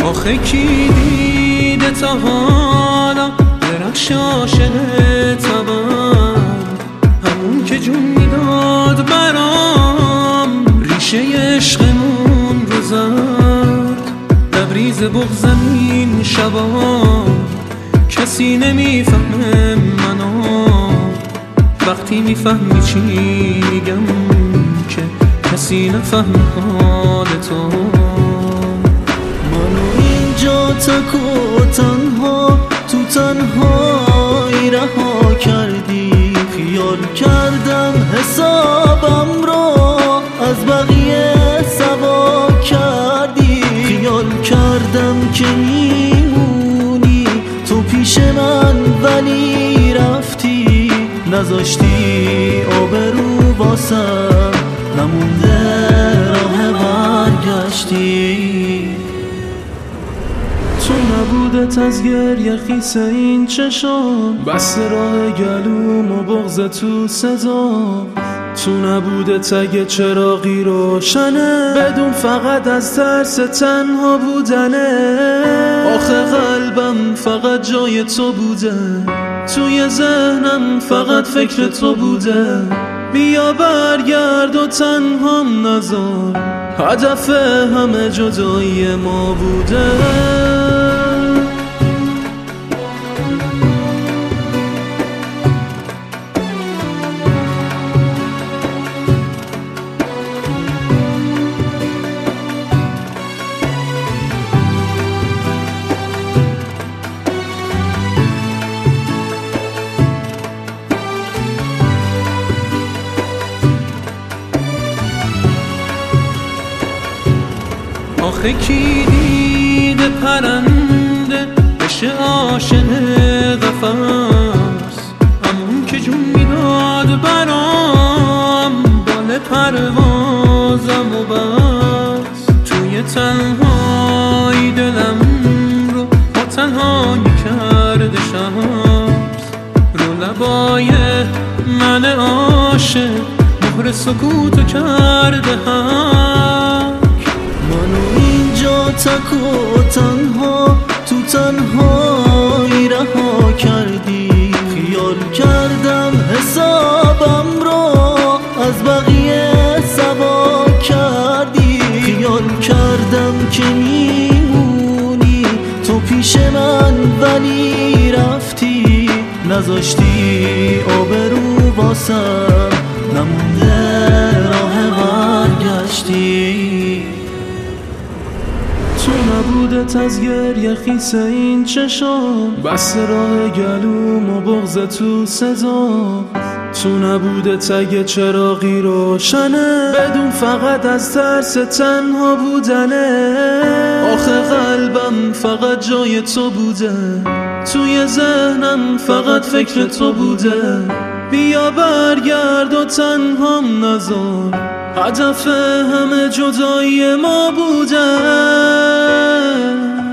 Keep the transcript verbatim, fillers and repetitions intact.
آخه کی دیده تا حالا درخش عاشق تبم، همون که جون میداد برام ریشه عشقمون رو زد. لبریز بغض این شبا کسی نمیفهمه منو، وقتی میفهمی چی میگم که کسی نفهمه حال تو. منو اینجا تک و تنها تو تنهایی رها کردی، خیال کردم حسابم رو از بقیه سوا کردی، خیال کردم که میمونی تو پیش من ولی رفتی، نذاشتی آبرو واسم نمونده راه برگشتی. تو نبودت از گریه خیس این چشام، بس راه گلوم و بغض تو صدام، تو نبودت اگه چراغی روشنه بدون فقط از ترس تنها بودنه. آخه قلبم فقط جای تو بوده، توی ذهنم فقط فکر تو بوده. بیا برگرد و تنهام نذار، هدف همه جدایی ما بوده. آخه کی دیده پرنده بشه عاشق قفس، همون که جون میداد برام بال پروازم و بس. توی تنهایی دلم رو با تنهایی کرده شمس، رو لبای من عاشق مهر سکوتو کرده هم. منو اینجا تک و تنها تو تنهایی رها کردی، خیال کردم حسابم رو از بقیه سوا کردی، خیال کردم که میمونی تو پیش من ولی رفتی، نذاشتی آبرو واسم نمونده راه برگشتی. تو نبودت از گریه خیس این چشام، بس راه گلوم و بغض تو صدام، تو نبودت اگه چراغی روشنه بدون فقط از ترس تنها بودنه. آخه قلبم فقط جای تو بوده، توی ذهنم فقط فکر تو بوده. بیا برگرد و تنهام نذار، هدف همه جدایی ما بوده.